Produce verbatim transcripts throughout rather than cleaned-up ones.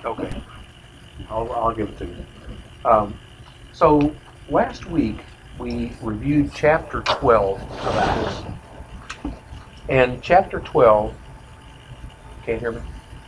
Okay, I'll, I'll give it to you. Um, so last week we reviewed chapter twelve of Acts, and chapter twelve. Can't hear me?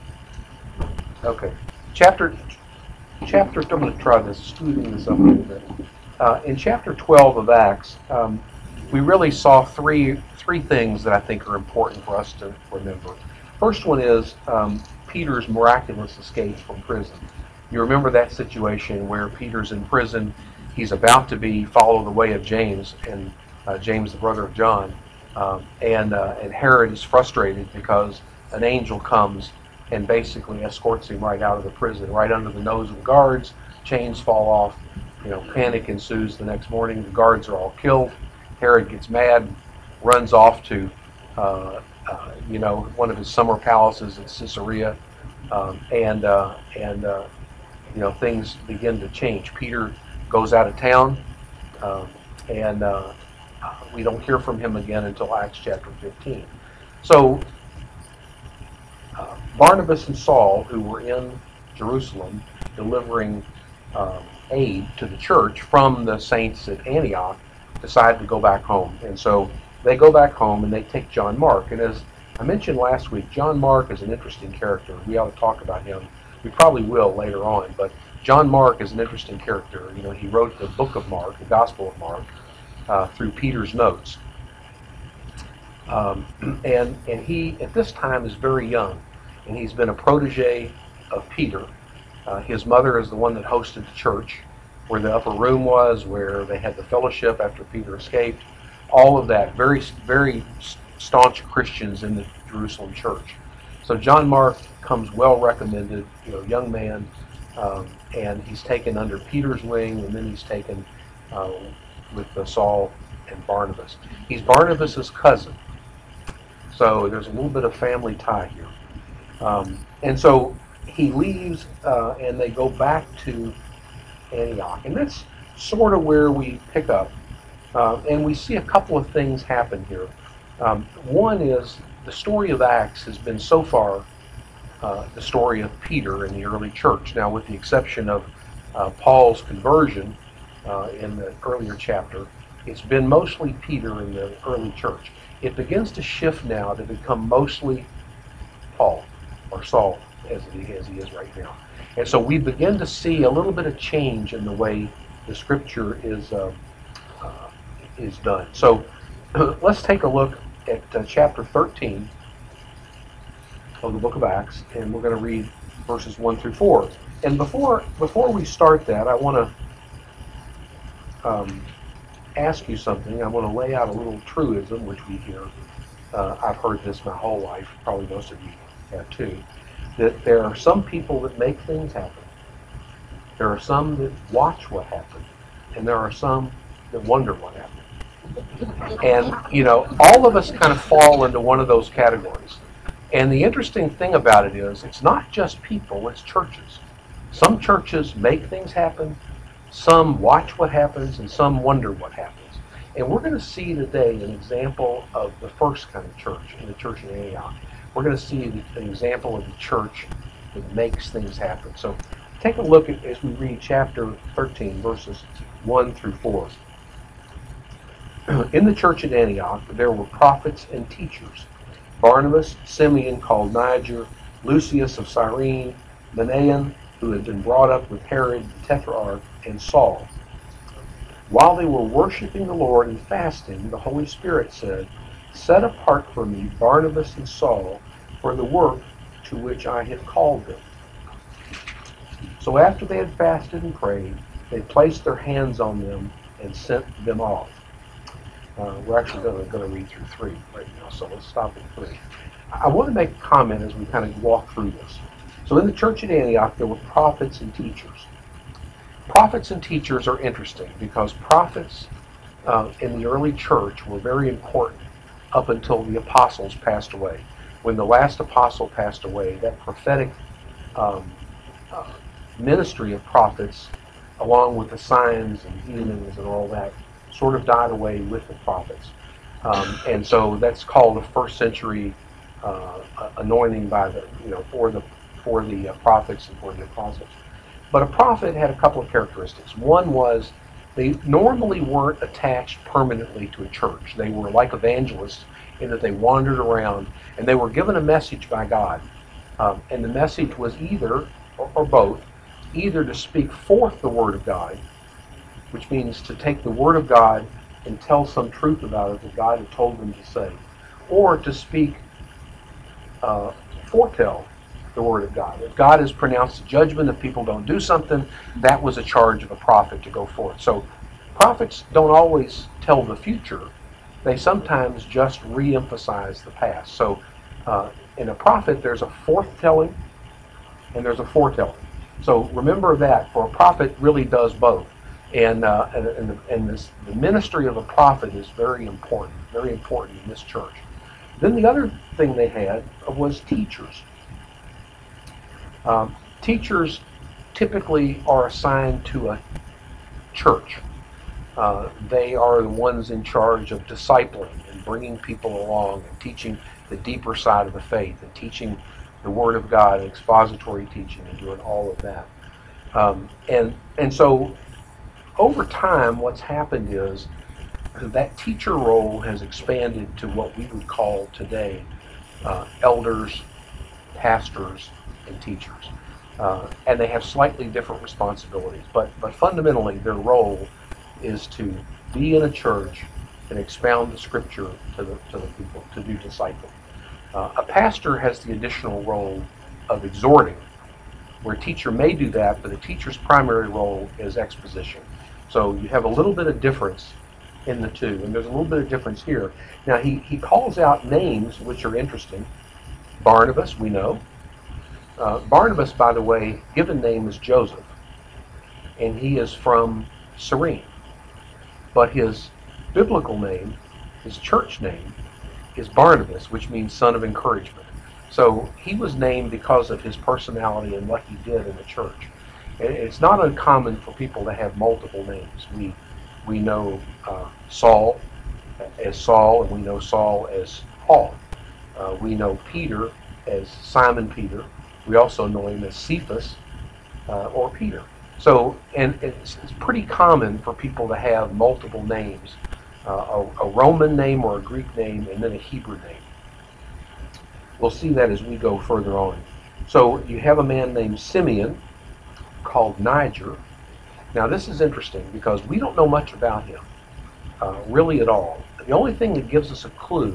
Okay. Chapter chapter. I'm going to try this, smoothing this up a little bit. Uh, in chapter twelve of Acts, um, we really saw three three things that I think are important for us to remember. First one is um, Peter's miraculous escape from prison. You remember that situation where Peter's in prison, he's about to be follow the way of James, and uh, James, the brother of John, um, and uh, and Herod is frustrated because an angel comes and basically escorts him right out of the prison, right under the nose of the guards. Chains fall off. You know, panic ensues the next morning. The guards are all killed. Herod gets mad, runs off to, uh, uh, you know, one of his summer palaces in Caesarea, um, and uh, and uh, you know things begin to change. Peter goes out of town, um, and uh, we don't hear from him again until Acts chapter fifteen. So uh, Barnabas and Saul, who were in Jerusalem delivering um, aid to the church from the saints at Antioch, decide to go back home. And so they go back home and they take John Mark. And as I mentioned last week, John Mark is an interesting character. We ought to talk about him. We probably will later on, but John Mark is an interesting character. You know, he wrote the book of Mark, the Gospel of Mark, uh, through Peter's notes. Um, and and he at this time is very young, and he's been a protege of Peter. Uh, his mother is the one that hosted the church, where the upper room was, where they had the fellowship after Peter escaped. All of that, very very staunch Christians in the Jerusalem church. So John Mark comes well recommended, you know, young man, um, and he's taken under Peter's wing, and then he's taken uh, with uh, Saul and Barnabas. He's Barnabas's cousin. So there's a little bit of family tie here. Um, and so he leaves uh, and they go back to Antioch. And that's sort of where we pick up. Uh, and we see a couple of things happen here. Um, one is the story of Acts has been so far uh, the story of Peter in the early church. Now, with the exception of uh, Paul's conversion uh, in the earlier chapter, it's been mostly Peter in the early church. It begins to shift now to become mostly Paul or Saul as he, as he is right now. And so we begin to see a little bit of change in the way the scripture is uh, uh, is done. So let's take a look at uh, chapter thirteen of the book of Acts, and we're going to read verses one through four. And before before we start that, I want to um, ask you something. I want to lay out a little truism, which we hear. Uh, I've heard this my whole life. Probably most of you have too. That there are some people that make things happen. There are some that watch what happened, and there are some that wonder what happened. And you know, all of us kind of fall into one of those categories. And the interesting thing about it is, it's not just people; it's churches. Some churches make things happen. Some watch what happens, and some wonder what happens. And we're going to see today an example of the first kind of church, in the church in Antioch. We're going to see an example of the church that makes things happen. So take a look at as we read chapter thirteen, verses one through four. In the church at Antioch, there were prophets and teachers: Barnabas, Simeon called Niger, Lucius of Cyrene, Manaen, who had been brought up with Herod the Tetrarch, and Saul. While they were worshiping the Lord and fasting, the Holy Spirit said, "Set apart for me Barnabas and Saul for the work to which I have called them." So after they had fasted and prayed, they placed their hands on them and sent them off. Uh, we're actually going to, going to read through three right now, so let's stop at three. I want to make a comment as we kind of walk through this. So in the church at Antioch, there were prophets and teachers. Prophets and teachers are interesting because prophets uh, in the early church were very important up until the apostles passed away. When the last apostle passed away, that prophetic um, uh, ministry of prophets, along with the signs and healings and all that, sort of died away with the prophets. Um, and so that's called a first century uh, anointing by the, you know, for the for the uh, prophets and for the apostles. But a prophet had a couple of characteristics. One was they normally weren't attached permanently to a church. They were like evangelists in that they wandered around and they were given a message by God. Um, and the message was either, or, or both, either to speak forth the Word of God, which means to take the Word of God and tell some truth about it that God had told them to say, or to speak, uh, foretell the Word of God. If God has pronounced a judgment, if people don't do something, that was a charge of a prophet to go forth. So prophets don't always tell the future. They sometimes just re-emphasize the past. So uh, in a prophet, there's a forthtelling and there's a foretelling. So remember that, for a prophet really does both. And, uh, and, and, the, and this, the ministry of a prophet is very important, very important in this church. Then the other thing they had was teachers. Um, teachers typically are assigned to a church. Uh, they are the ones in charge of discipling and bringing people along and teaching the deeper side of the faith and teaching the Word of God and expository teaching and doing all of that. Um, and, and so over time, what's happened is that teacher role has expanded to what we would call today uh, elders, pastors, and teachers. Uh, and they have slightly different responsibilities, but, but fundamentally their role is to be in a church and expound the scripture to the, to the people, to do discipling. Uh, a pastor has the additional role of exhorting, where a teacher may do that, but a teacher's primary role is exposition. So you have a little bit of difference in the two, and there's a little bit of difference here. Now he, he calls out names which are interesting. Barnabas, we know. Uh, Barnabas, by the way, given name is Joseph, and he is from Cyrene. But his biblical name, his church name, is Barnabas, which means son of encouragement. So he was named because of his personality and what he did in the church. And it's not uncommon for people to have multiple names. We we know uh, Saul as Saul, and we know Saul as Paul. Uh, we know Peter as Simon Peter. We also know him as Cephas uh, or Peter. So, and it's, it's pretty common for people to have multiple names, uh, a, a Roman name or a Greek name, and then a Hebrew name. We'll see that as we go further on. So you have a man named Simeon called Niger. Now this is interesting because we don't know much about him, uh, really at all. The only thing that gives us a clue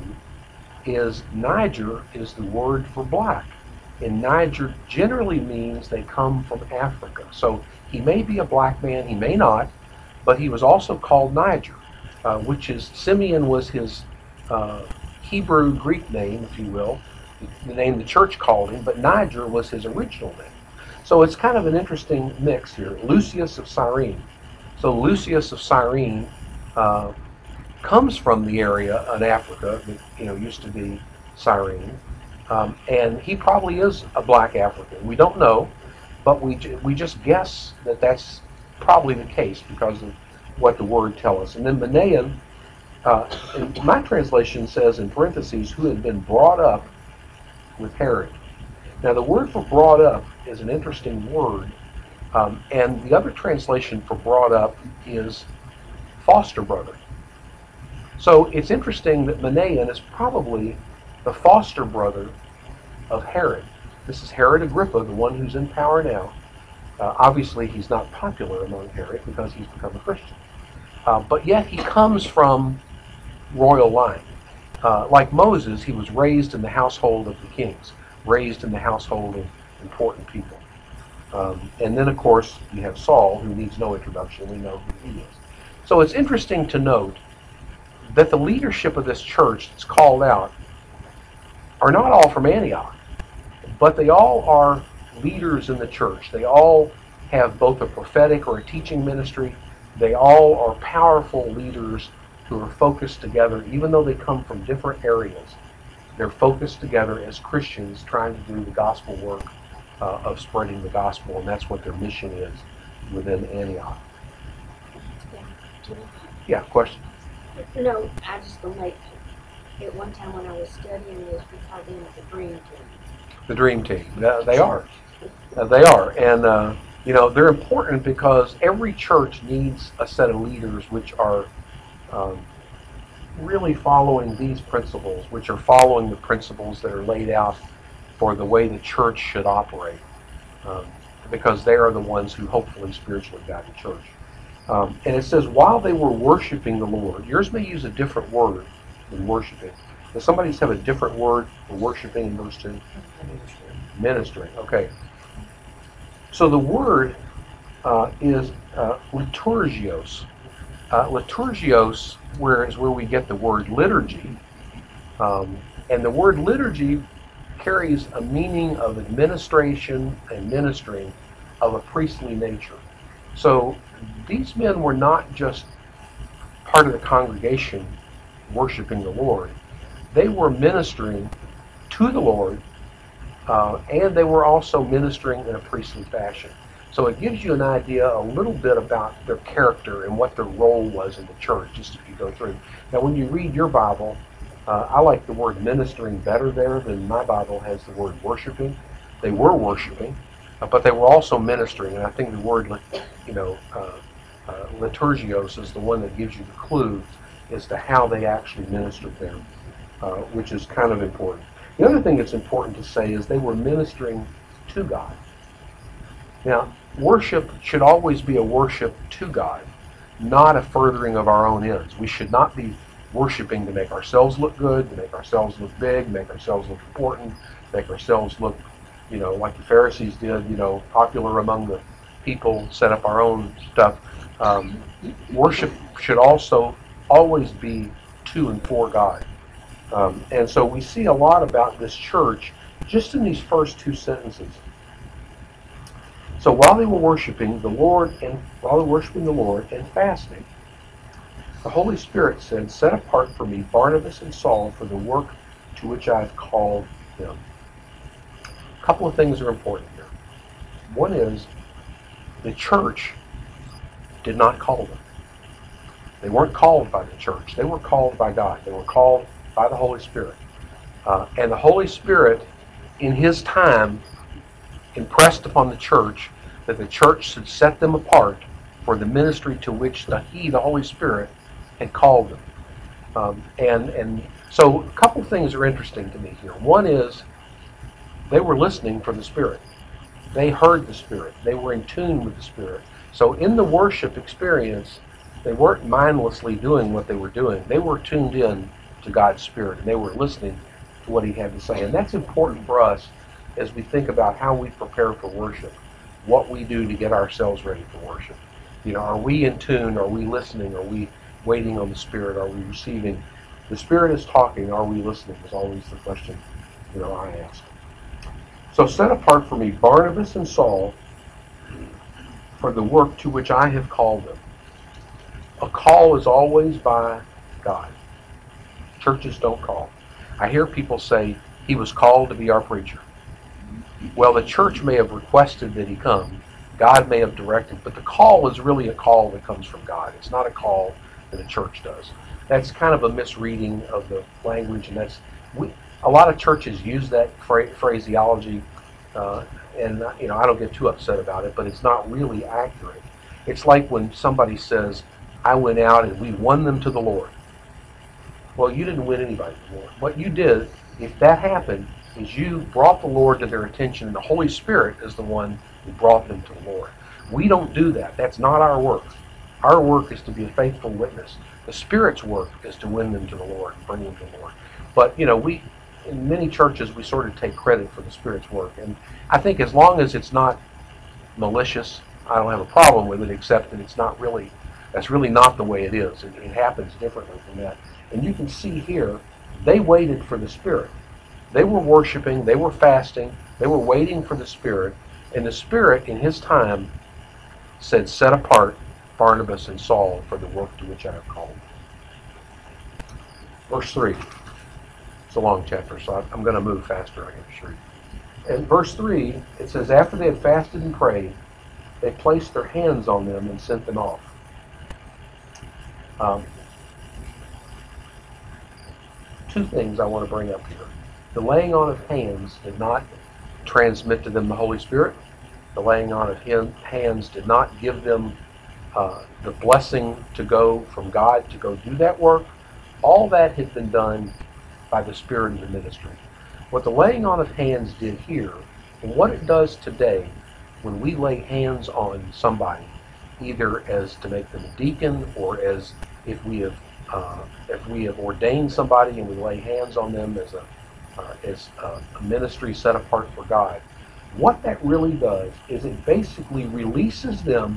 is Niger is the word for black. And Niger generally means they come from Africa. So he may be a black man, he may not, but he was also called Niger, uh, which is, Simeon was his uh, Hebrew Greek name, if you will, the name the church called him, but Niger was his original name. So it's kind of an interesting mix here. Lucius of Cyrene. So Lucius of Cyrene uh, comes from the area in Africa that you know used to be Cyrene. Um, and he probably is a black African. We don't know, but we we just guess that that's probably the case because of what the word tells us. And then Manaen, uh, in my translation says in parentheses, who had been brought up with Herod. Now the word for brought up is an interesting word, um, and the other translation for brought up is foster brother. So it's interesting that Manaen is probably the foster brother of Herod. This is Herod Agrippa, the one who's in power now. Uh, obviously, he's not popular among Herod because he's become a Christian. Uh, but yet he comes from royal line. Uh, like Moses, he was raised in the household of the kings, raised in the household of important people. Um, and then, of course, you have Saul, who needs no introduction. We know who he is. So it's interesting to note that the leadership of this church that's called out are not all from Antioch, but they all are leaders in the church. They all have both a prophetic or a teaching ministry. They all are powerful leaders who are focused together, even though they come from different areas. They're focused together as Christians trying to do the gospel work uh, of spreading the gospel, and that's what their mission is within Antioch. Yeah, question? No, I just gonna make, at one time when I was studying this, we called them the dream team. The dream team. They are. Uh, they are, and uh, you know they're important because every church needs a set of leaders which are um, really following these principles, which are following the principles that are laid out for the way the church should operate, um, because they are the ones who hopefully spiritually guide the church. Um, and it says, while they were worshiping the Lord, yours may use a different word than worshiping. Does somebody have a different word for worshiping in verse two? Ministering. Okay. So the word uh, is uh, liturgios. Uh, liturgios, where is where we get the word liturgy. Um, and the word liturgy carries a meaning of administration and ministering of a priestly nature. So these men were not just part of the congregation worshiping the Lord. They were ministering to the Lord, uh, and they were also ministering in a priestly fashion. So it gives you an idea a little bit about their character and what their role was in the church, just if you go through. Now, when you read your Bible, uh, I like the word ministering better there than my Bible has the word worshiping. They were worshiping, uh, but they were also ministering, and I think the word, you know, uh, uh, liturgios is the one that gives you the clue as to how they actually ministered there, uh, which is kind of important. The other thing that's important to say is they were ministering to God. Now, worship should always be a worship to God, not a furthering of our own ends. We should not be worshiping to make ourselves look good, to make ourselves look big, make ourselves look important, make ourselves look, you know, like the Pharisees did, you know, popular among the people, set up our own stuff. Um, worship should also always be to and for God. Um, and so we see a lot about this church just in these first two sentences. So while they were worshiping the Lord and while they were worshiping the Lord and fasting, the Holy Spirit said, "Set apart for me Barnabas and Saul for the work to which I have called them." A couple of things are important here. One is the church did not call them. They weren't called by the church. They were called by God. They were called by the Holy Spirit. Uh, and the Holy Spirit, in His time, impressed upon the church that the church should set them apart for the ministry to which the, He, the Holy Spirit, had called them. Um, and and so a couple things are interesting to me here. One is they were listening for the Spirit. They heard the Spirit. They were in tune with the Spirit. So in the worship experience, they weren't mindlessly doing what they were doing. They were tuned in to God's Spirit, and they were listening to what He had to say. And that's important for us as we think about how we prepare for worship, what we do to get ourselves ready for worship. You know, are we in tune? Are we listening? Are we waiting on the Spirit? Are we receiving? The Spirit is talking. Are we listening? Is always the question, you know, I ask. So set apart for me Barnabas and Saul for the work to which I have called them. A call is always by God. Churches don't call. I hear people say, he was called to be our preacher. Well, the church may have requested that he come. God may have directed, but the call is really a call that comes from God. It's not a call that a church does. That's kind of a misreading of the language, and that's we, a lot of churches use that phra- phraseology, uh, and you know I don't get too upset about it, but it's not really accurate. It's like when somebody says, "I went out and we won them to the Lord." Well, you didn't win anybody to the Lord. What you did, if that happened, is you brought the Lord to their attention, and the Holy Spirit is the one who brought them to the Lord. We don't do that. That's not our work. Our work is to be a faithful witness. The Spirit's work is to win them to the Lord, bring them to the Lord. But, you know, we, in many churches, we sort of take credit for the Spirit's work. And I think as long as it's not malicious, I don't have a problem with it, except that it's not really, that's really not the way it is. It, it happens differently from that. And you can see here, they waited for the Spirit. They were worshiping, they were fasting, they were waiting for the Spirit, and the Spirit, in His time, said, "Set apart Barnabas and Saul for the work to which I have called." Verse three. It's a long chapter, so I'm going to move faster, I can assure you. In verse three, it says, after they had fasted and prayed, they placed their hands on them and sent them off. Um, two things I want to bring up here. The laying on of hands did not transmit to them the Holy Spirit, The laying on of hands did not give them uh, the blessing to go from God to go do that work. All that had been done by the Spirit of the ministry. What the laying on of hands did here, and what it does today when we lay hands on somebody, either as to make them a deacon or as if we have uh, if we have ordained somebody and we lay hands on them as a uh, as a, a ministry set apart for God, what that really does is it basically releases them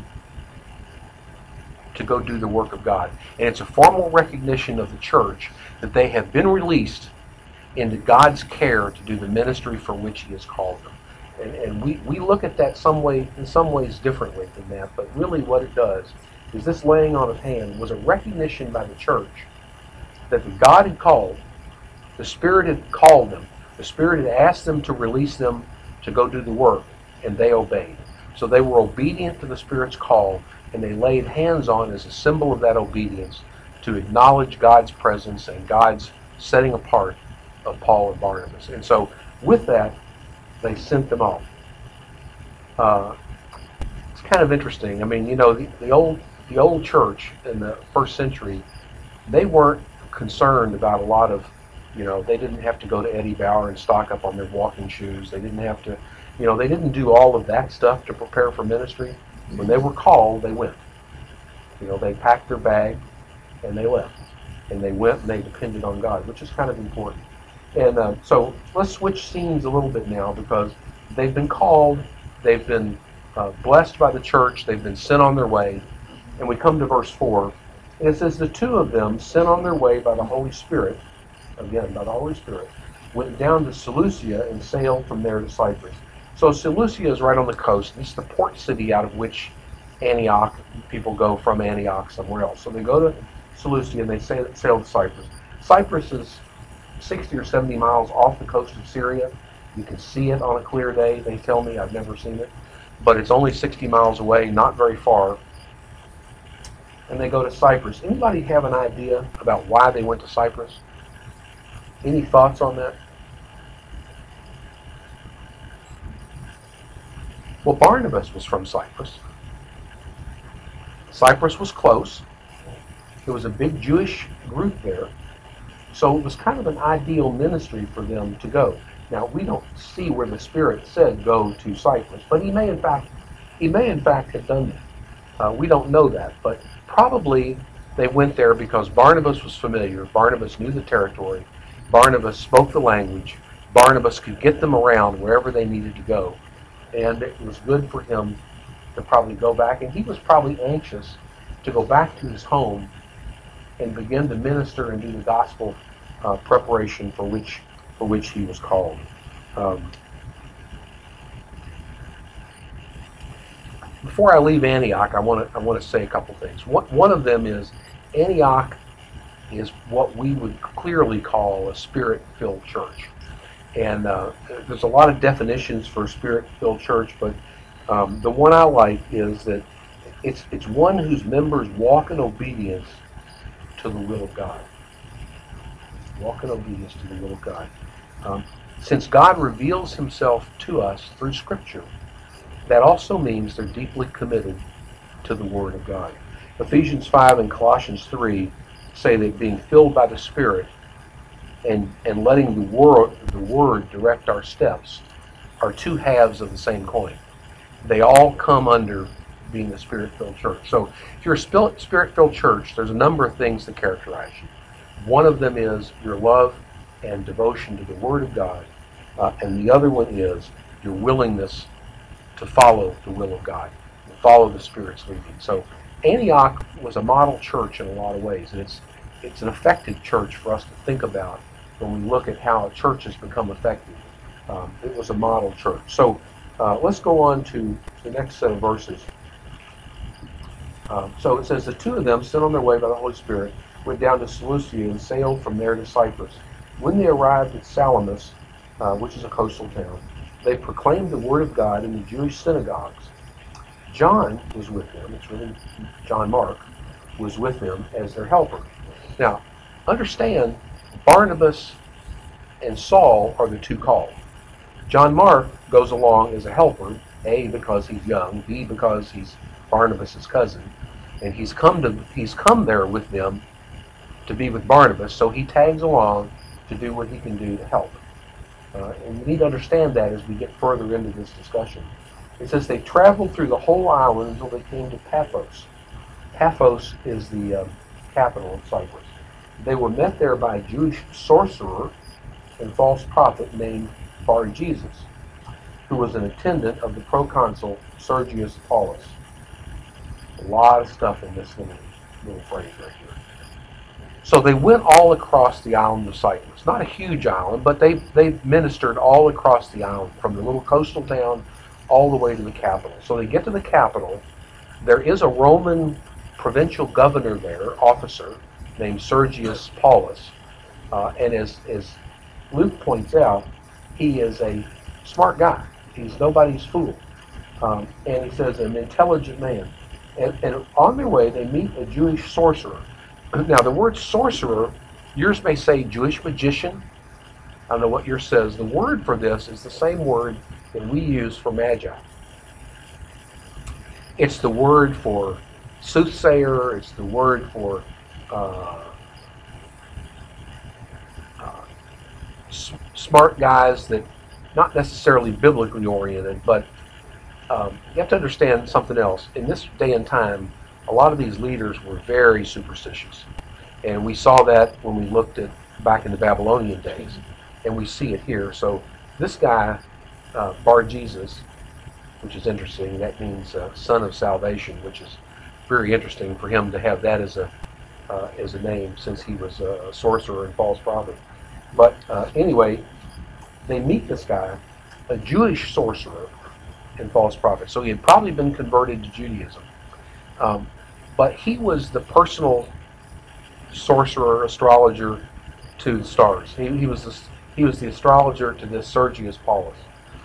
to go do the work of God. And it's a formal recognition of the church that they have been released into God's care to do the ministry for which He has called them. And, and we, we look at that some way, in some ways differently than that, but really what it does is this laying on of hands was a recognition by the church that the God had called, the Spirit had called them, the Spirit had asked them to release them to go do the work, and they obeyed. So they were obedient to the Spirit's call, and they laid hands on as a symbol of that obedience to acknowledge God's presence and God's setting apart of Paul and Barnabas. And so with that, they sent them off. Uh, it's kind of interesting. I mean, you know, the, the old the old church in the first century, they weren't concerned about a lot of, you know, they didn't have to go to Eddie Bauer and stock up on their walking shoes. They didn't have to, you know, they didn't do all of that stuff to prepare for ministry. When they were called, they went. You know, they packed their bag and they left. And they went and they depended on God, which is kind of important. And uh, so let's switch scenes a little bit now, because they've been called, they've been uh, blessed by the church, they've been sent on their way. And we come to verse four, and it says, the two of them, sent on their way by the Holy Spirit, again, by the Holy Spirit, went down to Seleucia and sailed from there to Cyprus. So Seleucia is right on the coast. It's the port city out of which Antioch, people go from Antioch somewhere else. So they go to Seleucia and they sail, sail to Cyprus. Cyprus is sixty or seventy miles off the coast of Syria. You can see it on a clear day. They tell me, I've never seen it, but it's only sixty miles away, not very far. And they go to Cyprus. Anybody have an idea about why they went to Cyprus? Any thoughts on that? Well, Barnabas was from Cyprus. Cyprus was close. There was a big Jewish group there. So it was kind of an ideal ministry for them to go. Now, we don't see where the Spirit said go to Cyprus, but he may in fact, he may in fact have done that. Uh, we don't know that, but probably they went there because Barnabas was familiar. Barnabas knew the territory. Barnabas spoke the language. Barnabas could get them around wherever they needed to go. And it was good for him to probably go back. And he was probably anxious to go back to his home and begin to minister and do the gospel uh, preparation for which for which he was called. Um, before I leave Antioch, I want to I want to say a couple things. One, one of them is Antioch is what we would clearly call a Spirit-filled church. And uh, there's a lot of definitions for a Spirit-filled church, but um, the one I like is that it's it's one whose members walk in obedience to the will of God. Walk in obedience to the will of God. Um, since God reveals himself to us through Scripture, that also means they're deeply committed to the Word of God. Ephesians five and Colossians three say that being filled by the Spirit and, and letting the word, the Word direct our steps are two halves of the same coin. They all come under being a Spirit-filled church. So if you're a Spirit-filled church, there's a number of things that characterize you. One of them is your love and devotion to the Word of God, uh, and the other one is your willingness to follow the will of God, follow the Spirit's leading. So Antioch was a model church in a lot of ways, and it's it's an effective church for us to think about when we look at how a church has become effective. Um, it was a model church. So uh, let's go on to the next set of verses. Um, so it says, the two of them, sent on their way by the Holy Spirit, went down to Seleucia and sailed from there to Cyprus. When they arrived at Salamis, uh, which is a coastal town, they proclaimed the word of God in the Jewish synagogues. John was with them. It's really John Mark was with them as their helper. Now, understand, Barnabas and Saul are the two called. John Mark goes along as a helper, A, because he's young, B, because he's Barnabas' cousin, and he's come to he's come there with them to be with Barnabas, so he tags along to do what he can do to help. Uh, and you need to understand that as we get further into this discussion. It says they traveled through the whole island until they came to Paphos. Paphos is the uh, capital of Cyprus. They were met there by a Jewish sorcerer and false prophet named Bar-Jesus, who was an attendant of the proconsul Sergius Paulus. A lot of stuff in this little, little phrase right here. So they went all across the island of Cyprus. Not a huge island, but they, they ministered all across the island, from the little coastal town all the way to the capital. So they get to the capital. There is a Roman provincial governor there, officer, named Sergius Paulus. Uh, and as, as Luke points out, he is a smart guy. He's nobody's fool. Um, and he says, an intelligent man. And, and on their way, they meet a Jewish sorcerer. Now, the word sorcerer, yours may say Jewish magician. I don't know what yours says. The word for this is the same word that we use for magi. It's the word for soothsayer. It's the word for uh, uh, s- smart guys that not necessarily biblically oriented, but um, you have to understand something else. In this day and time, a lot of these leaders were very superstitious. And we saw that when we looked at back in the Babylonian days. And we see it here. So this guy, uh, Bar-Jesus, which is interesting, that means uh, son of salvation, which is very interesting for him to have that as a uh, as a name, since he was a sorcerer and false prophet. But uh, anyway, they meet this guy, a Jewish sorcerer and false prophet. So he had probably been converted to Judaism. Um, but he was the personal sorcerer, astrologer to the stars. He, he was the, he was the astrologer to this Sergius Paulus.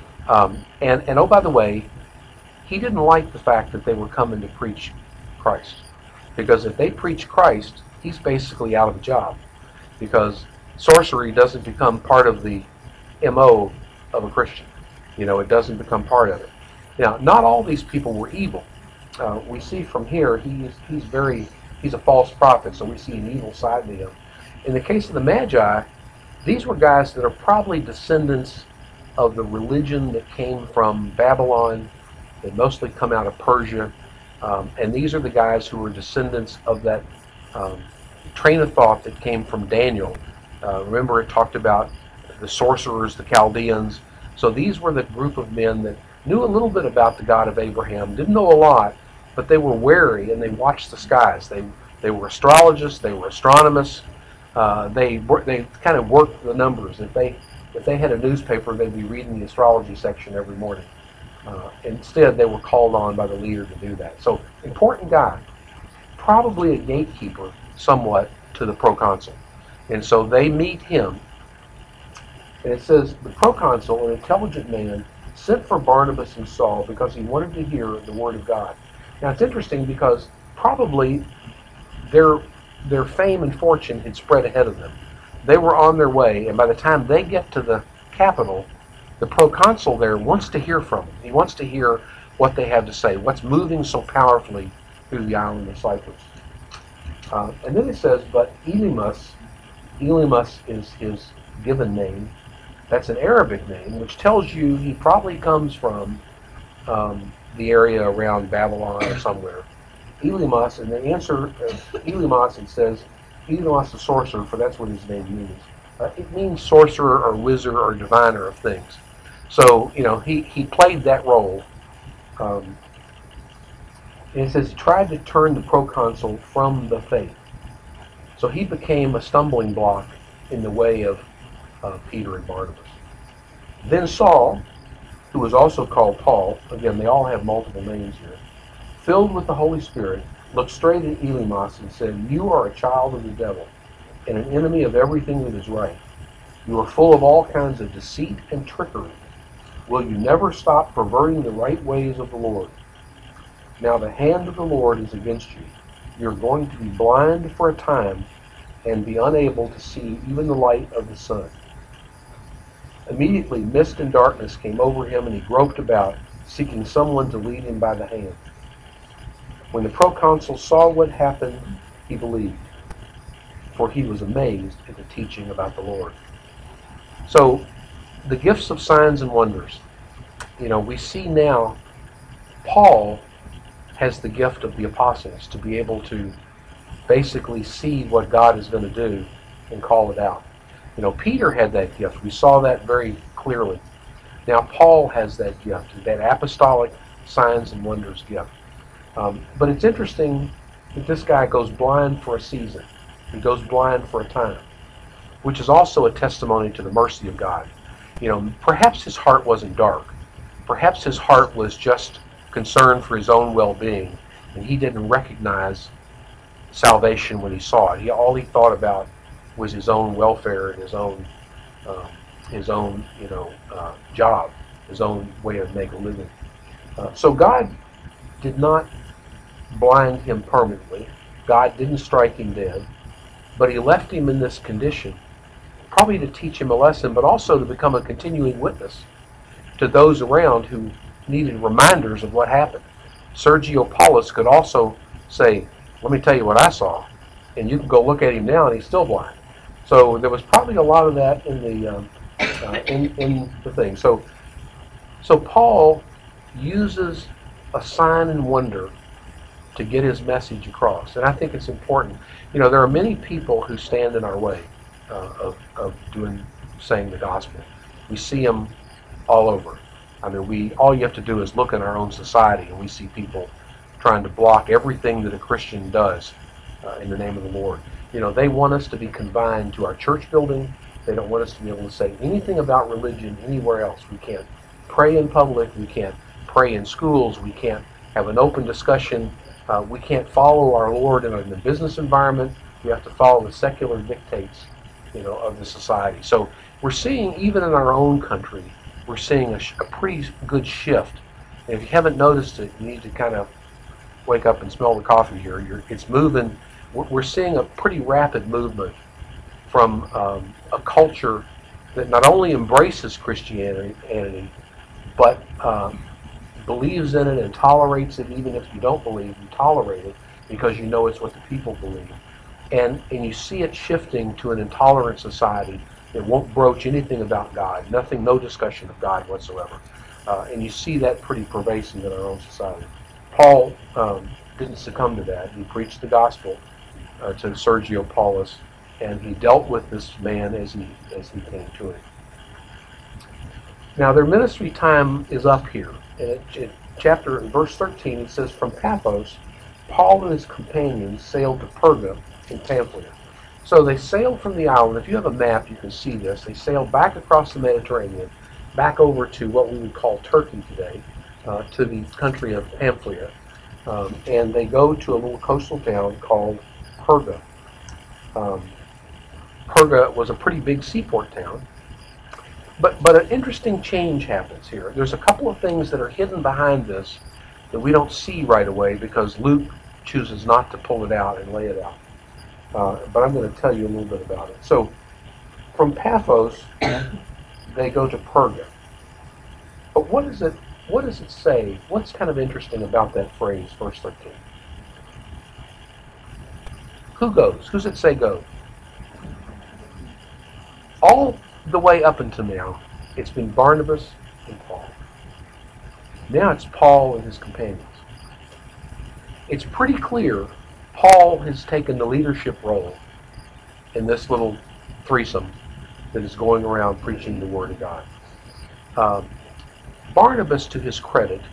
Um, and, and oh, by the way, he didn't like the fact that they were coming to preach Christ. Because if they preach Christ, he's basically out of a job. Because sorcery doesn't become part of the M O of a Christian. You know, it doesn't become part of it. Now, not all these people were evil. Uh, we see from here, he's, he's very, he's a false prophet, so we see an evil side to him. In the case of the Magi, these were guys that are probably descendants of the religion that came from Babylon, that mostly come out of Persia, um, and these are the guys who were descendants of that um, train of thought that came from Daniel. Uh, remember, it talked about the sorcerers, the Chaldeans. So these were the group of men that knew a little bit about the God of Abraham, didn't know a lot, but they were wary and they watched the skies. They they were astrologists, they were astronomers. Uh, they they kind of worked the numbers. If they if they had a newspaper, they'd be reading the astrology section every morning. Uh, instead, they were called on by the leader to do that. So, important guy, probably a gatekeeper somewhat to the proconsul. And so they meet him. And it says, the proconsul, an intelligent man, sent for Barnabas and Saul because he wanted to hear the word of God. Now, it's interesting because probably their their fame and fortune had spread ahead of them. They were on their way, and by the time they get to the capital, the proconsul there wants to hear from them. He wants to hear what they have to say, what's moving so powerfully through the island of Cyprus. Uh, and then it says, but Elymas, Elymas is his given name. That's an Arabic name, which tells you he probably comes from um, the area around Babylon or somewhere. Elymas, and the answer of Elymas, it says, Elymas the sorcerer, for that's what his name means. Uh, it means sorcerer or wizard or diviner of things. So, you know, he, he played that role. Um, and it says he tried to turn the proconsul from the faith. So he became a stumbling block in the way of uh, Peter and Barnabas. Then Saul, who was also called Paul, again, they all have multiple names here, filled with the Holy Spirit, looked straight at Elymas and said, you are a child of the devil and an enemy of everything that is right. You are full of all kinds of deceit and trickery. Will you never stop perverting the right ways of the Lord? Now the hand of the Lord is against you. You're going to be blind for a time and be unable to see even the light of the sun. Immediately mist and darkness came over him, and he groped about, seeking someone to lead him by the hand. When the proconsul saw what happened, he believed, for he was amazed at the teaching about the Lord. So, the gifts of signs and wonders. You know, we see now Paul has the gift of the apostles to be able to basically see what God is going to do and call it out. You know, Peter had that gift. We saw that very clearly. Now Paul has that gift, that apostolic signs and wonders gift. Um, but it's interesting that this guy goes blind for a season. He goes blind for a time, which is also a testimony to the mercy of God. You know, perhaps his heart wasn't dark. Perhaps his heart was just concerned for his own well-being, and he didn't recognize salvation when he saw it. He, all he thought about was his own welfare and his own, um, his own, you know, uh, job, his own way of making a living. Uh, so God did not blind him permanently. God didn't strike him dead, but he left him in this condition, probably to teach him a lesson, but also to become a continuing witness to those around who needed reminders of what happened. Sergio Paulus could also say, let me tell you what I saw, and you can go look at him now and he's still blind. So there was probably a lot of that in the um, uh, in, in the thing. So, so Paul uses a sign and wonder to get his message across, and I think it's important. You know, there are many people who stand in our way uh, of, of doing, saying the gospel. We see them all over. I mean, we all you have to do is look in our own society, and we see people trying to block everything that a Christian does uh, in the name of the Lord. You know, they want us to be confined to our church building. They don't want us to be able to say anything about religion anywhere else. We can't pray in public. We can't pray in schools. We can't have an open discussion. Uh, we can't follow our Lord in a, in a business environment. We have to follow the secular dictates, you know, of the society. So we're seeing, even in our own country, we're seeing a, sh- a pretty good shift. And if you haven't noticed it, you need to kind of wake up and smell the coffee here. You're, it's moving. We're, we're seeing a pretty rapid movement from um, a culture that not only embraces Christianity, but um, believes in it and tolerates it. Even if you don't believe, you tolerate it because you know it's what the people believe. And, and you see it shifting to an intolerant society that won't broach anything about God, nothing, no discussion of God whatsoever. Uh, and you see that pretty pervasive in our own society. Paul um, didn't succumb to that. He preached the gospel uh, to Sergio Paulus, and he dealt with this man as he as he came to him. Now, their ministry time is up here. In, in chapter, in verse thirteen, it says, from Paphos, Paul and his companions sailed to Perga in Pamphylia. So they sailed from the island. If you have a map, you can see this. They sailed back across the Mediterranean, back over to what we would call Turkey today, uh, to the country of Pamphylia. Um, and they go to a little coastal town called Perga. Um, Perga was a pretty big seaport town. But, but an interesting change happens here. There's a couple of things that are hidden behind this that we don't see right away because Luke chooses not to pull it out and lay it out. Uh, but I'm going to tell you a little bit about it. So, from Paphos, they go to Perga. But what does it what does it say? What's kind of interesting about that phrase, verse thirteen? Who goes? Who's it say go? All the way up until now, it's been Barnabas and Paul. Now it's Paul and his companions. It's pretty clear Paul has taken the leadership role in this little threesome that is going around preaching the Word of God. Um, Barnabas, to his credit,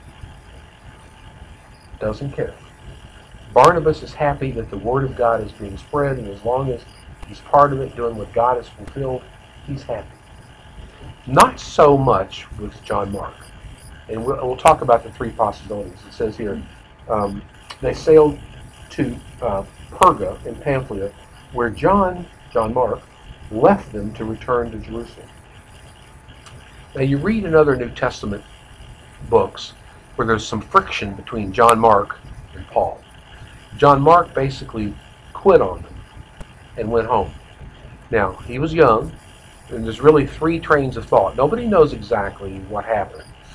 doesn't care. Barnabas is happy that the Word of God is being spread, and as long as he's part of it, doing what God has fulfilled, he's happy. Not so much with John Mark. And we'll, we'll talk about the three possibilities. It says here, um, they sailed to uh, Perga in Pamphylia, where John, John Mark, left them to return to Jerusalem. Now you read in other New Testament books where there's some friction between John Mark and Paul. John Mark basically quit on them and went home. Now, he was young, and there's really three trains of thought. Nobody knows exactly what happened.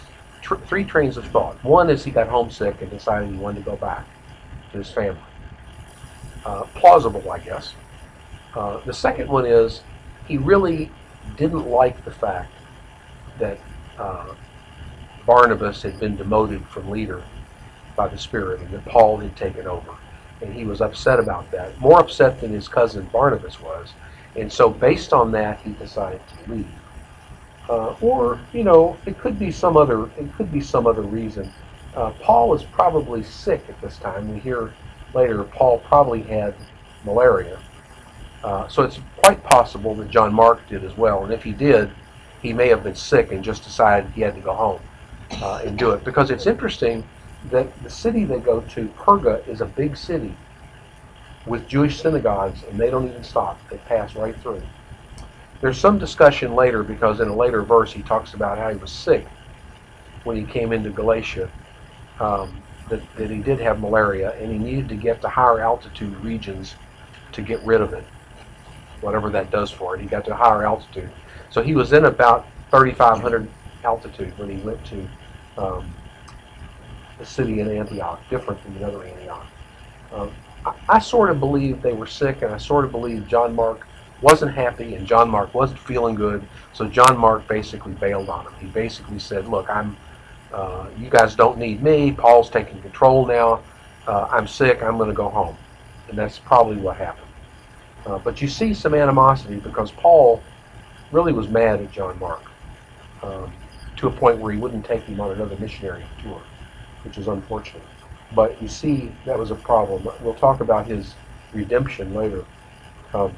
tr- three trains of thought. One is he got homesick and decided he wanted to go back to his family. Uh, plausible, I guess. Uh, the second one is he really didn't like the fact that uh, Barnabas had been demoted from leader by the Spirit and that Paul had taken over. And he was upset about that, more upset than his cousin Barnabas was. And so based on that, he decided to leave. Uh, or, you know, it could be some other, it could be some other reason. Uh, Paul is probably sick at this time. We hear later Paul probably had malaria. Uh, so it's quite possible that John Mark did as well. And if he did, he may have been sick and just decided he had to go home uh, and do it. Because it's interesting that the city they go to, Perga, is a big city with Jewish synagogues, and they don't even stop. They pass right through. There's some discussion later, because in a later verse he talks about how he was sick when he came into Galatia, um, that, that he did have malaria, and he needed to get to higher altitude regions to get rid of it, whatever that does for it. He got to higher altitude. So he was in about thirty-five hundred altitude when he went to um, the city in Antioch, different than the other Antioch. Um, I, I sort of believe they were sick, and I sort of believe John Mark wasn't happy, and John Mark wasn't feeling good, so John Mark basically bailed on him. He basically said, look, I'm, uh, you guys don't need me, Paul's taking control now, uh, I'm sick, I'm going to go home. And that's probably what happened. Uh, but you see some animosity, because Paul really was mad at John Mark, um, to a point where he wouldn't take him on another missionary tour, which is unfortunate. But you see, that was a problem. We'll talk about his redemption later. Um,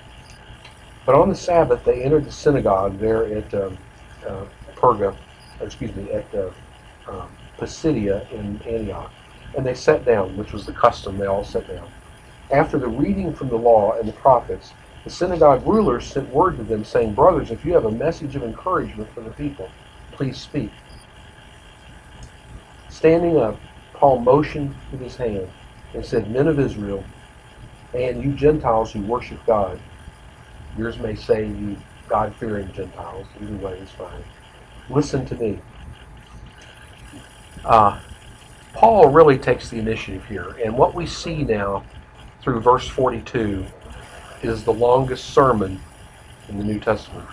But on the Sabbath, they entered the synagogue there at um, uh, Perga, excuse me, at uh, um, Pisidia in Antioch. And they sat down, which was the custom. They all sat down. After the reading from the law and the prophets, the synagogue rulers sent word to them, saying, brothers, if you have a message of encouragement for the people, please speak. Standing up, Paul motioned with his hand and said, men of Israel, and you Gentiles who worship God, yours may say you God-fearing Gentiles. Either way is fine. Listen to me. Uh, Paul really takes the initiative here. And what we see now through verse forty-two is the longest sermon in the New Testament.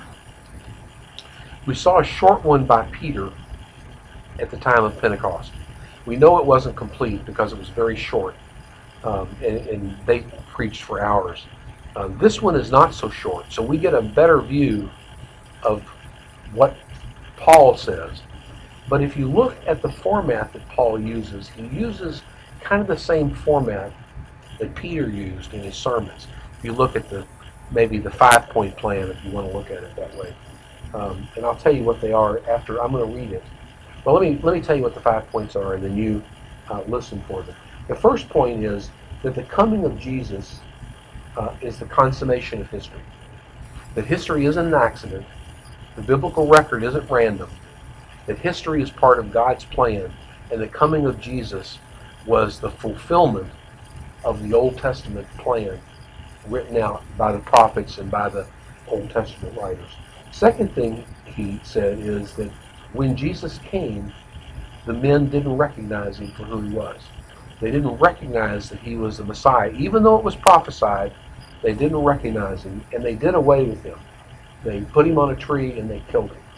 We saw a short one by Peter at the time of Pentecost. We know it wasn't complete because it was very short. Um, and, and they preached for hours. Uh, this one is not so short, so we get a better view of what Paul says. But if you look at the format that Paul uses, he uses kind of the same format that Peter used in his sermons. If you look at the maybe the five-point plan, if you want to look at it that way. Um, and I'll tell you what they are after. I'm going to read it. Well, let me let me tell you what the five points are, and then you uh, listen for them. The first point is that the coming of Jesus Uh, is the consummation of history. That history isn't an accident. The biblical record isn't random. That history is part of God's plan, and the coming of Jesus was the fulfillment of the Old Testament plan written out by the prophets and by the Old Testament writers. Second thing he said is that when Jesus came, the men didn't recognize him for who he was. They didn't recognize that he was the Messiah. Even though it was prophesied, they didn't recognize him, and they did away with him. They put him on a tree, and they killed him.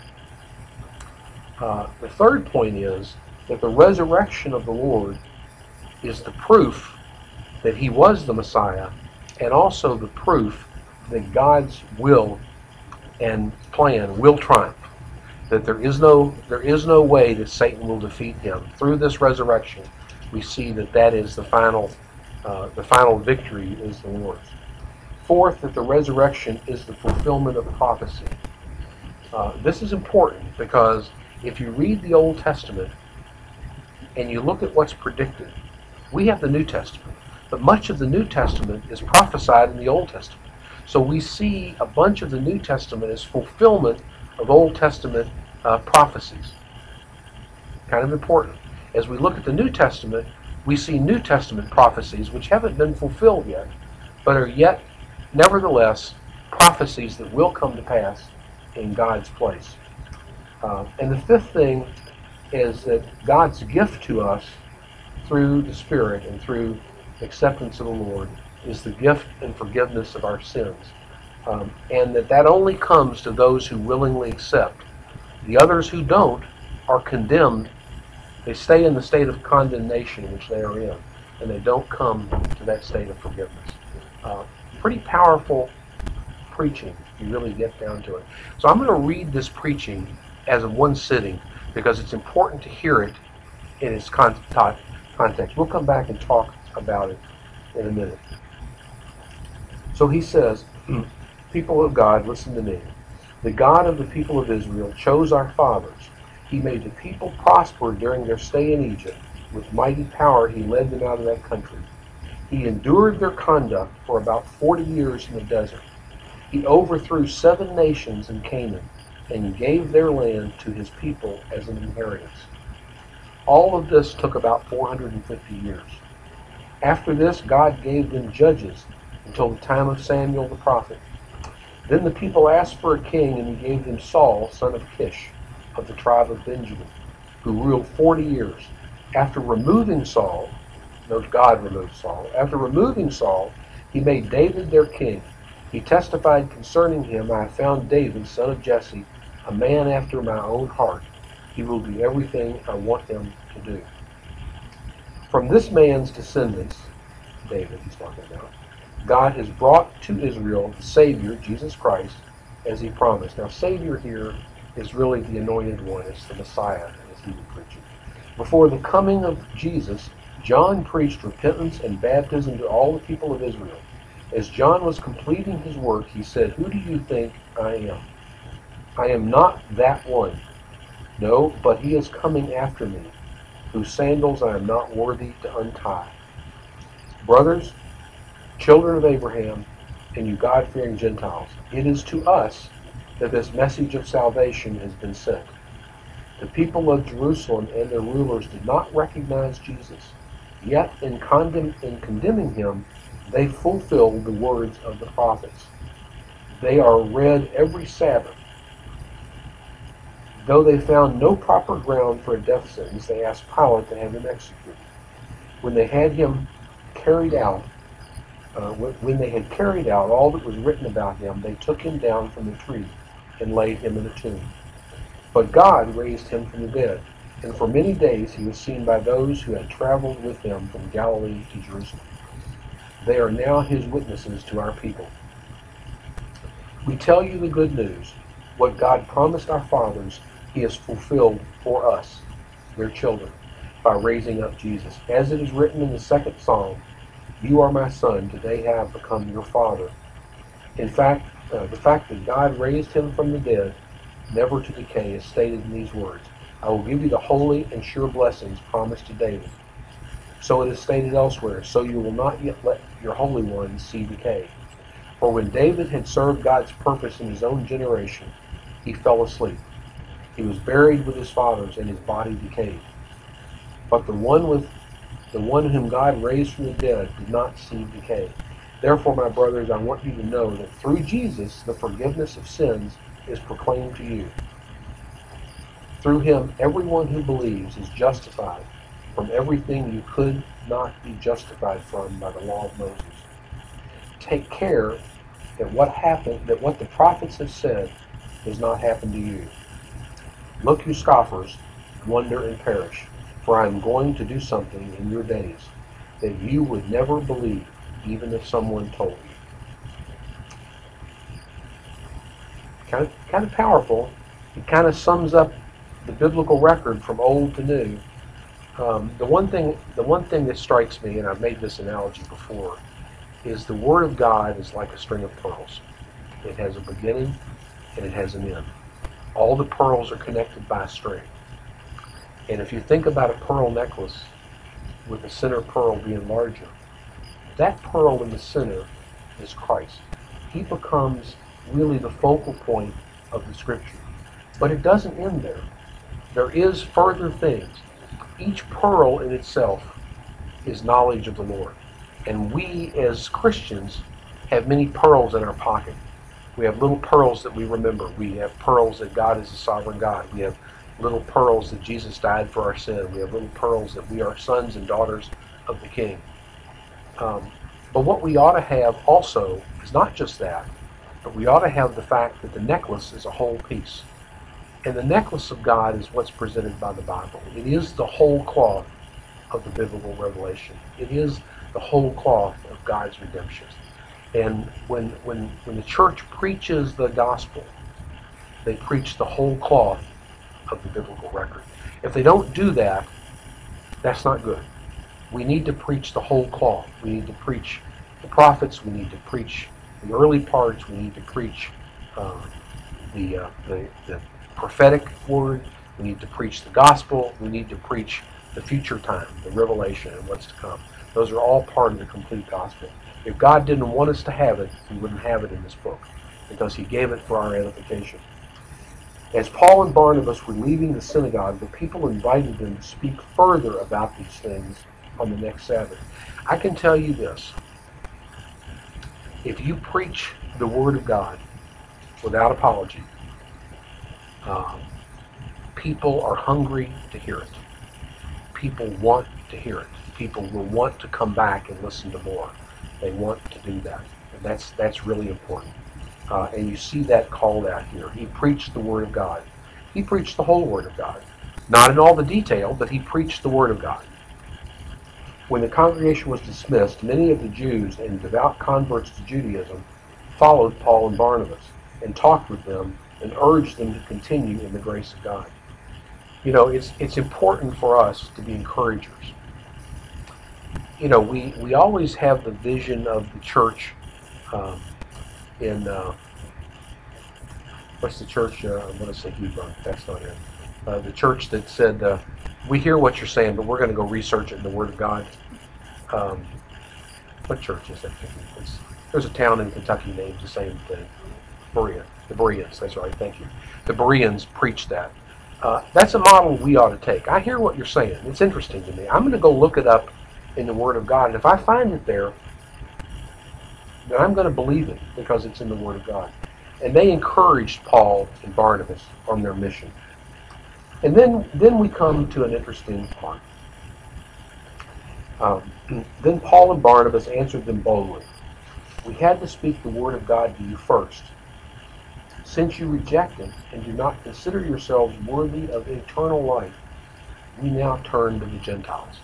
Uh, the third point is that the resurrection of the Lord is the proof that he was the Messiah, and also the proof that God's will and plan will triumph. That there is no, there is no way that Satan will defeat him. Through this resurrection, we see that that is the final, uh, the final victory is the Lord's. Fourth, that the resurrection is the fulfillment of prophecy. Uh, this is important because if you read the Old Testament and you look at what's predicted, we have the New Testament, but much of the New Testament is prophesied in the Old Testament. So we see a bunch of the New Testament as fulfillment of Old Testament uh, prophecies. Kind of important. As we look at the New Testament, we see New Testament prophecies which haven't been fulfilled yet, but are yet, nevertheless, prophecies that will come to pass in God's place. Uh, and the fifth thing is that God's gift to us through the Spirit and through acceptance of the Lord is the gift and forgiveness of our sins. Um, and that that only comes to those who willingly accept. The others who don't are condemned. They stay in the state of condemnation which they are in, and they don't come to that state of forgiveness. Uh, pretty powerful preaching, if you really get down to it. So I'm going to read this preaching as of one sitting because it's important to hear it in its con- context. We'll come back and talk about it in a minute. So he says, people of God, listen to me. The God of the people of Israel chose our fathers. He made the people prosper during their stay in Egypt. With mighty power he led them out of that country. He endured their conduct for about forty years in the desert. He overthrew seven nations in Canaan and gave their land to his people as an inheritance. All of this took about four hundred fifty years. After this, God gave them judges until the time of Samuel the prophet. Then the people asked for a king, and he gave them Saul, son of Kish, of the tribe of Benjamin, who ruled forty years. After removing Saul, note God removed Saul, after removing Saul, he made David their king. He testified concerning him, I have found David, son of Jesse, a man after my own heart. He will do everything I want him to do. From this man's descendants, David he's talking about, God has brought to Israel the Savior, Jesus Christ, as he promised. Now, Savior here is really the anointed one. It's the Messiah, as he was preaching. Before the coming of Jesus, John preached repentance and baptism to all the people of Israel. As John was completing his work, he said, who do you think I am? I am not that one. No, but he is coming after me, whose sandals I am not worthy to untie. Brothers, children of Abraham, and you God-fearing Gentiles, it is to us that this message of salvation has been sent. The people of Jerusalem and their rulers did not recognize Jesus, yet in, condemn, in condemning him, they fulfilled the words of the prophets. They are read every Sabbath. Though they found no proper ground for a death sentence, they asked Pilate to have him executed. When they had him carried out, uh, when they had carried out all that was written about him, they took him down from the tree and laid him in a tomb. But God raised him from the dead, and for many days he was seen by those who had traveled with him from Galilee to Jerusalem. They are now his witnesses to our people. We tell you the good news. What God promised our fathers, he has fulfilled for us, their children, by raising up Jesus. As it is written in the second Psalm, you are my son, today I have become your father. In fact, uh, the fact that God raised him from the dead, never to decay, is stated in these words, I will give you the holy and sure blessings promised to David. So it is stated elsewhere, so you will not yet let your Holy One see decay. For when David had served God's purpose in his own generation, he fell asleep. He was buried with his fathers, and his body decayed. But the one with the one whom God raised from the dead did not see decay. Therefore, my brothers, I want you to know that through Jesus, the forgiveness of sins is proclaimed to you. Through him, everyone who believes is justified from everything you could not be justified from by the law of Moses. Take care that what happened, that what the prophets have said does not happen to you. Look, you scoffers, wonder and perish, for I am going to do something in your days that you would never believe, even if someone told you. Kind of, kind of powerful. It kind of sums up the biblical record from old to new. Um, the one thing, the one thing that strikes me, and I've made this analogy before, is the Word of God is like a string of pearls. It has a beginning and it has an end. All the pearls are connected by a string. And if you think about a pearl necklace with the center pearl being larger, that pearl in the center is Christ. He becomes really the focal point of the Scripture. But it doesn't end there. There is further things. Each pearl in itself is knowledge of the Lord. And we as Christians have many pearls in our pocket. We have little pearls that we remember. We have pearls that God is a sovereign God. We have little pearls that Jesus died for our sin. We have little pearls that we are sons and daughters of the King. Um, but what we ought to have also is not just that, but we ought to have the fact that the necklace is a whole piece. And the necklace of God is what's presented by the Bible. It is the whole cloth of the biblical revelation. It is the whole cloth of God's redemption. And when, when, when the church preaches the gospel, they preach the whole cloth of the biblical record. If they don't do that, that's not good. We need to preach the whole cloth. We need to preach the prophets. We need to preach the early parts. We need to preach uh, the, uh, the the prophetic word. We need to preach the gospel. We need to preach the future time, the revelation, and what's to come. Those are all part of the complete gospel. If God didn't want us to have it, He wouldn't have it in this book, because He gave it for our edification. As Paul and Barnabas were leaving the synagogue, the people invited them to speak further about these things on the next Sabbath. I can tell you this. If you preach the Word of God without apology, um, people are hungry to hear it. People want to hear it. People will want to come back and listen to more. They want to do that. And that's, that's really important. Uh, and you see that called out here. He preached the Word of God. He preached the whole Word of God. Not in all the detail, but he preached the Word of God. When the congregation was dismissed, many of the Jews and devout converts to Judaism followed Paul and Barnabas and talked with them and urged them to continue in the grace of God. You know, it's it's important for us to be encouragers. You know, we, we always have the vision of the church um, in, uh, what's the church? Uh, I'm going to say Hebron. That's not it. Uh, the church that said, uh, we hear what you're saying, but we're going to go research it in the Word of God. Um, what church is that? It's, there's a town in Kentucky named the same thing. Berea. The Bereans, that's right, thank you. The Bereans preached that. Uh, that's a model we ought to take. I hear what you're saying. It's interesting to me. I'm going to go look it up in the Word of God, and if I find it there, then I'm going to believe it because it's in the Word of God. And they encouraged Paul and Barnabas on their mission. And then, then we come to an interesting part. Um, then Paul and Barnabas answered them boldly. We had to speak the word of God to you first. Since you reject it and do not consider yourselves worthy of eternal life, we now turn to the Gentiles.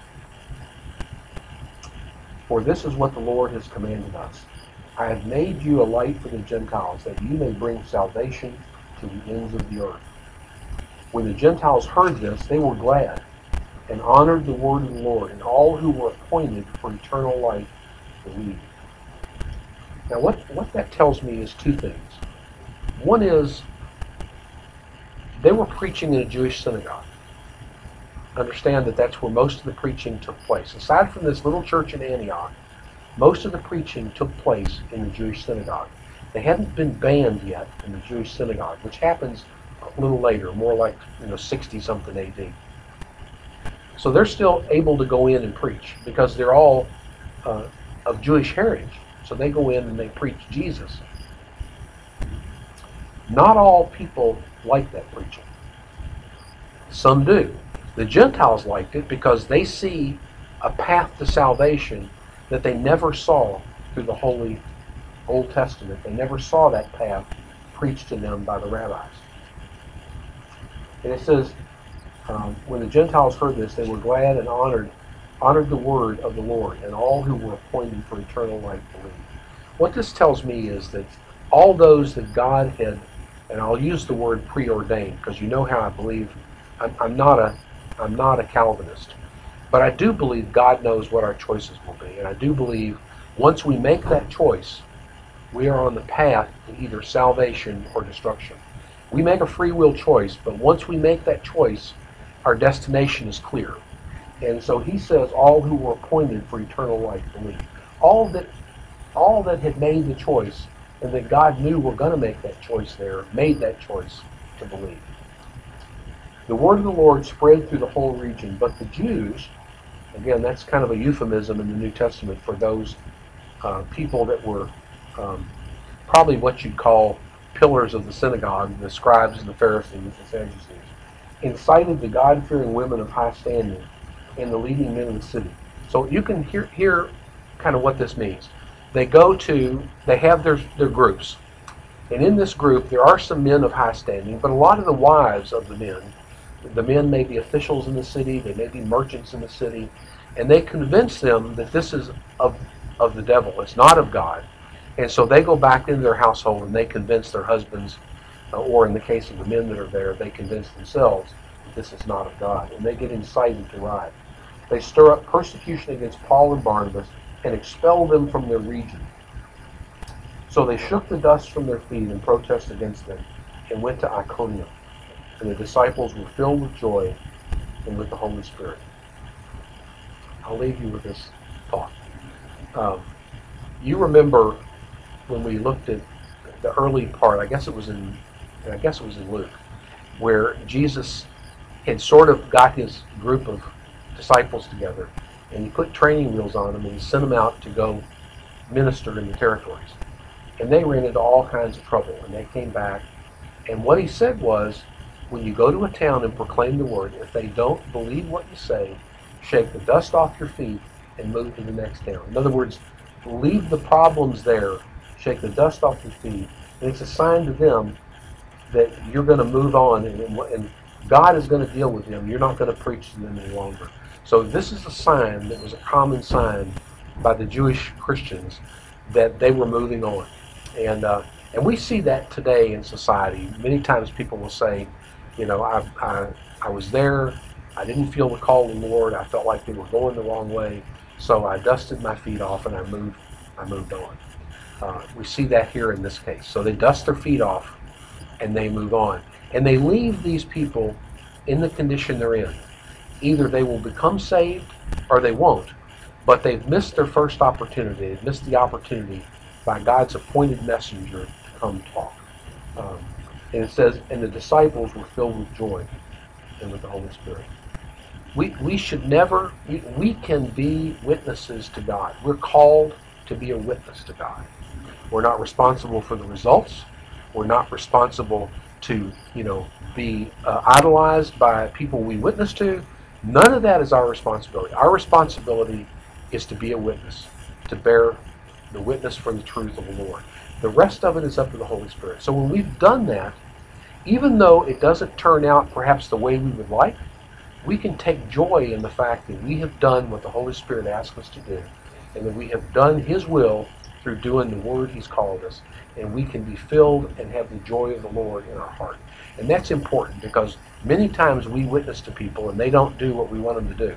For this is what the Lord has commanded us. I have made you a light for the Gentiles, that you may bring salvation to the ends of the earth. When the Gentiles heard this, they were glad and honored the word of the Lord, and all who were appointed for eternal life believed. Now, what, what that tells me is two things. One is, they were preaching in a Jewish synagogue. Understand that that's where most of the preaching took place. Aside from this little church in Antioch, most of the preaching took place in the Jewish synagogue. They hadn't been banned yet in the Jewish synagogue, which happens a little later, more like you know sixty-something A D. So they're still able to go in and preach because they're all uh, of Jewish heritage. So they go in and they preach Jesus. Not all people like that preaching. Some do. The Gentiles liked it because they see a path to salvation that they never saw through the Holy Old Testament. They never saw that path preached to them by the rabbis. And it says, um, when the Gentiles heard this, they were glad and honored, honored the word of the Lord, and all who were appointed for eternal life believed. What this tells me is that all those that God had, and I'll use the word preordained because you know how I believe. I'm, I'm not a, I'm not a Calvinist, but I do believe God knows what our choices will be, and I do believe once we make that choice, we are on the path to either salvation or destruction. We make a free will choice, but once we make that choice, our destination is clear. And so he says, all who were appointed for eternal life believe. All that, all that had made the choice, and that God knew were going to make that choice there, made that choice to believe. The word of the Lord spread through the whole region, but the Jews, again, that's kind of a euphemism in the New Testament for those uh, people that were um, probably what you'd call pillars of the synagogue, the scribes and the Pharisees, the Sadducees. incited the God-fearing women of high standing and the leading men of the city. So you can hear, hear kind of what this means. They go to, they have their, their groups. And in this group, there are some men of high standing, but a lot of the wives of the men, the men may be officials in the city, they may be merchants in the city, and they convince them that this is of, of the devil, it's not of God. And so they go back into their household and they convince their husbands, uh, or in the case of the men that are there, they convince themselves that this is not of God. And they get incited to riot. They stir up persecution against Paul and Barnabas and expel them from their region. So they shook the dust from their feet in protest against them and went to Iconium. And the disciples were filled with joy and with the Holy Spirit. I'll leave you with this thought. Um, you remember when we looked at the early part, I guess it was in, I guess it was in Luke, where Jesus had sort of got his group of disciples together, and he put training wheels on them, and he sent them out to go minister in the territories. And they ran into all kinds of trouble, and they came back. And what he said was, when you go to a town and proclaim the word, if they don't believe what you say, shake the dust off your feet and move to the next town. In other words, leave the problems there, shake the dust off your feet, and it's a sign to them that you're going to move on, and, and God is going to deal with them. You're not going to preach to them any longer. So this is a sign that was a common sign by the Jewish Christians that they were moving on. And uh, and we see that today in society. Many times people will say, you know, I, I, I was there, I didn't feel the call of the Lord, I felt like they were going the wrong way, so I dusted my feet off and I moved, I moved on. Uh, we see that here in this case. So they dust their feet off and they move on. And they leave these people in the condition they're in. Either they will become saved or they won't. But they've missed their first opportunity. They've missed the opportunity by God's appointed messenger to come talk. Um, and it says, and the disciples were filled with joy and with the Holy Spirit. We, we should never, we, we can be witnesses to God. We're called to be a witness to God. We're not responsible for the results. We're not responsible to, you know, be uh, idolized by people we witness to. None of that is our responsibility. Our responsibility is to be a witness, to bear the witness for the truth of the Lord. The rest of it is up to the Holy Spirit. So when we've done that, even though it doesn't turn out perhaps the way we would like, we can take joy in the fact that we have done what the Holy Spirit asked us to do, and that we have done His will through doing the word He's called us, and we can be filled and have the joy of the Lord in our heart. And that's important because many times we witness to people and they don't do what we want them to do.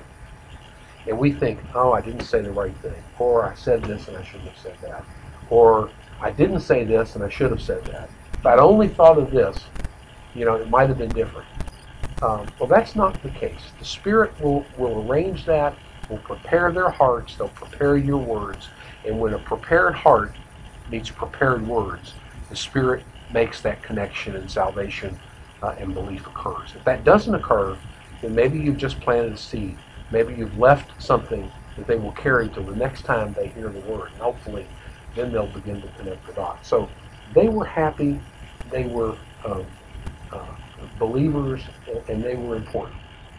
And we think, oh, I didn't say the right thing, or I said this and I shouldn't have said that, or I didn't say this and I should have said that. If I'd only thought of this, you know, it might have been different. Um, well, that's not the case. The Spirit will, will arrange that, will prepare their hearts, they'll prepare your words, and when a prepared heart meets prepared words, the Spirit makes that connection and salvation uh, and belief occurs. If that doesn't occur, then maybe you've just planted a seed. Maybe you've left something that they will carry till the next time they hear the word. And hopefully, then they'll begin to connect the dots. So they were happy, they were uh, uh, believers, and they were important.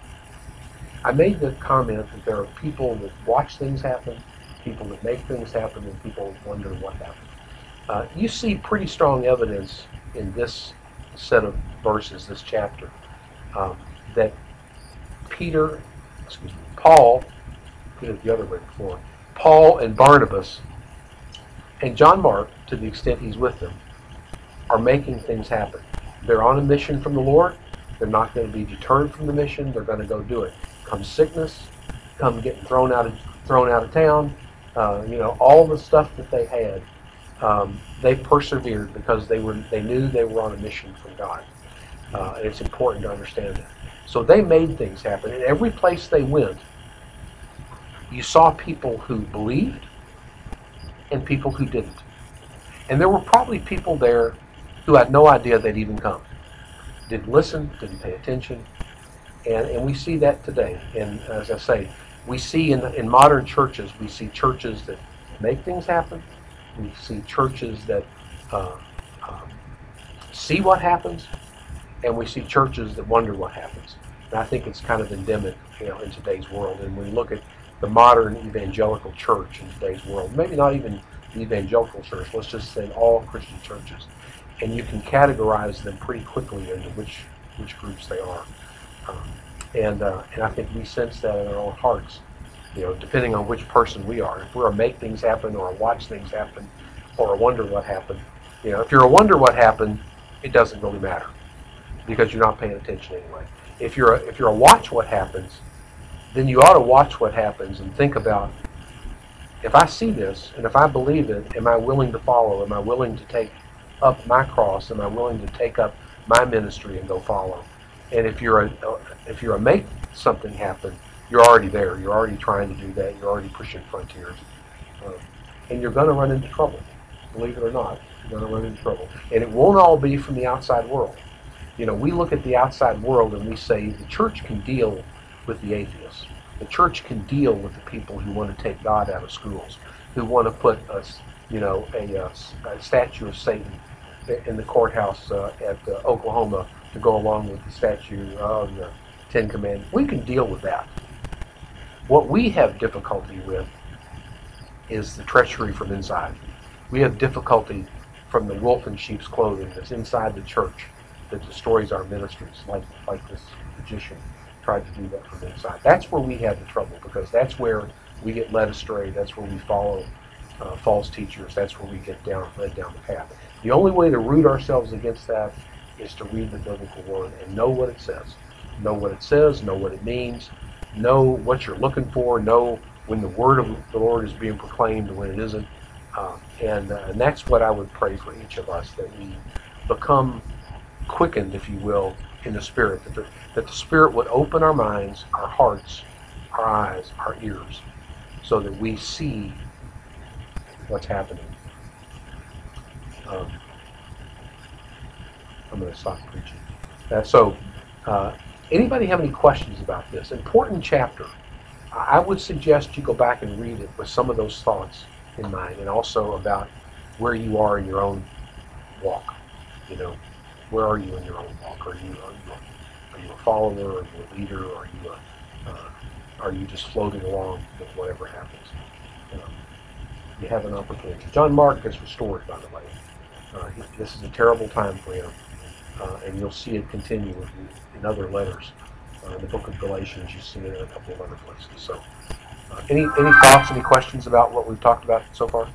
I made the comment that there are people that watch things happen, people that make things happen, and people wonder what happened. Uh, you see pretty strong evidence in this set of verses, this chapter, um, that Peter, excuse me, Paul, put it the other way before, Paul and Barnabas, and John Mark, to the extent he's with them, are making things happen. They're on a mission from the Lord. They're not going to be deterred from the mission. They're going to go do it. Come sickness, come getting thrown out of thrown out of town, uh, you know, all the stuff that they had. Um, they persevered because they were they knew they were on a mission from God. Uh, and it's important to understand that. So they made things happen. And every place they went, you saw people who believed and people who didn't. And there were probably people there who had no idea they'd even come. Didn't listen, didn't pay attention. And, and we see that today. And as I say, we see in, in modern churches, we see churches that make things happen. We see churches that uh, um, see what happens, and we see churches that wonder what happens. And I think it's kind of endemic, you know, in today's world. And when we look at the modern evangelical church in today's world, maybe not even the evangelical church, let's just say all Christian churches, and you can categorize them pretty quickly into which which groups they are. Um, and uh, and I think we sense that in our own hearts, you know, depending on which person we are. If we're a make things happen or a watch things happen or a wonder what happened, you know, if you're a wonder what happened, it doesn't really matter because you're not paying attention anyway. If you're a, if you're a watch what happens, then you ought to watch what happens and think about, if I see this and if I believe it, am I willing to follow? Am I willing to take up my cross? Am I willing to take up my ministry and go follow? And if you're a if you're a make something happen, you're already there. You're already trying to do that. You're already pushing frontiers, um, and you're going to run into trouble. Believe it or not, you're going to run into trouble, and it won't all be from the outside world. You know, we look at the outside world and we say the church can deal with the atheists. The church can deal with the people who want to take God out of schools, who want to put a, you know, a, a, a statue of Satan in the courthouse uh, at uh, Oklahoma to go along with the statue of the Ten Commandments. We can deal with that. What we have difficulty with is the treachery from inside. We have difficulty from the wolf in sheep's clothing that's inside the church that destroys our ministries, like like this magician tried to do that from inside. That's where we have the trouble, because that's where we get led astray. That's where we follow uh, false teachers. That's where we get down led down the path. The only way to root ourselves against that is to read the biblical word and know what it says. Know what it says, know what it means, know what you're looking for, know when the word of the Lord is being proclaimed and when it isn't. Uh, and, uh, and that's what I would pray for each of us, that we become quickened, if you will, in the Spirit, that the, that the Spirit would open our minds, our hearts, our eyes, our ears, so that we see what's happening. Um, I'm going to stop preaching. Uh, so, uh, anybody have any questions about this? Important chapter. I would suggest you go back and read it with some of those thoughts in mind, and also about where you are in your own walk. You know, where are you in your own walk? Are you are you, are you a follower? Are you a leader? Are you a, uh, are you just floating along with whatever happens? Um, you have an opportunity. John Mark gets restored, by the way. Uh, he, this is a terrible time for him, uh, and you'll see it continue in, in other letters. Uh, in the book of Galatians, you see it in a couple of other places. So, uh, any any thoughts, any questions about what we've talked about so far?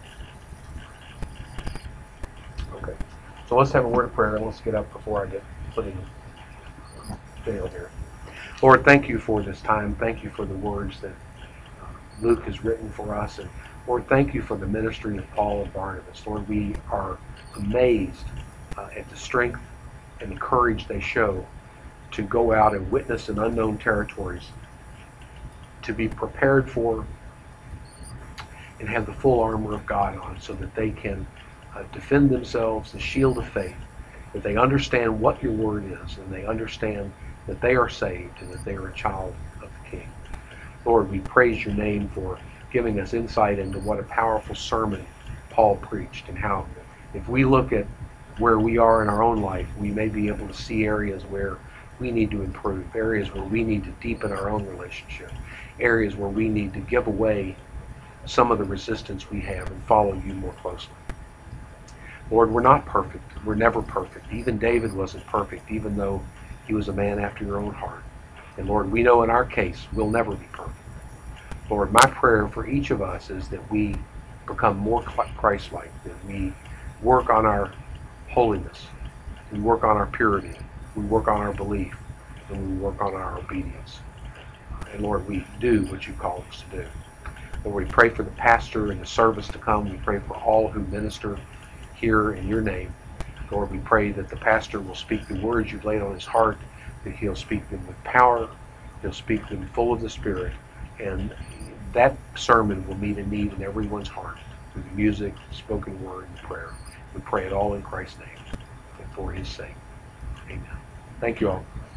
Okay. So let's have a word of prayer, and let's get up before I get put in jail here. Lord, thank you for this time. Thank you for the words that uh, Luke has written for us. And Lord, thank you for the ministry of Paul and Barnabas. Lord, we are amazed uh, at the strength and the courage they show to go out and witness in unknown territories, to be prepared for and have the full armor of God on, so that they can uh, defend themselves, the shield of faith, that they understand what your word is, and they understand that they are saved and that they are a child of the King. Lord, we praise your name for giving us insight into what a powerful sermon Paul preached, and how if we look at where we are in our own life, we may be able to see areas where we need to improve, areas where we need to deepen our own relationship, areas where we need to give away some of the resistance we have and follow you more closely. Lord, we're not perfect. We're never perfect. Even David wasn't perfect, even though he was a man after your own heart. And Lord, we know in our case, we'll never be perfect. Lord, my prayer for each of us is that we become more Christ-like, that we work on our holiness, we work on our purity, we work on our belief, and we work on our obedience. And Lord, we do what you call us to do. Lord, we pray for the pastor and the service to come. We pray for all who minister here in your name. Lord, we pray that the pastor will speak the words you've laid on his heart, that he'll speak them with power, he'll speak them full of the Spirit, and that sermon will meet a need in everyone's heart through the music, the spoken word, and prayer. We pray it all in Christ's name and for his sake. Amen. Thank you all.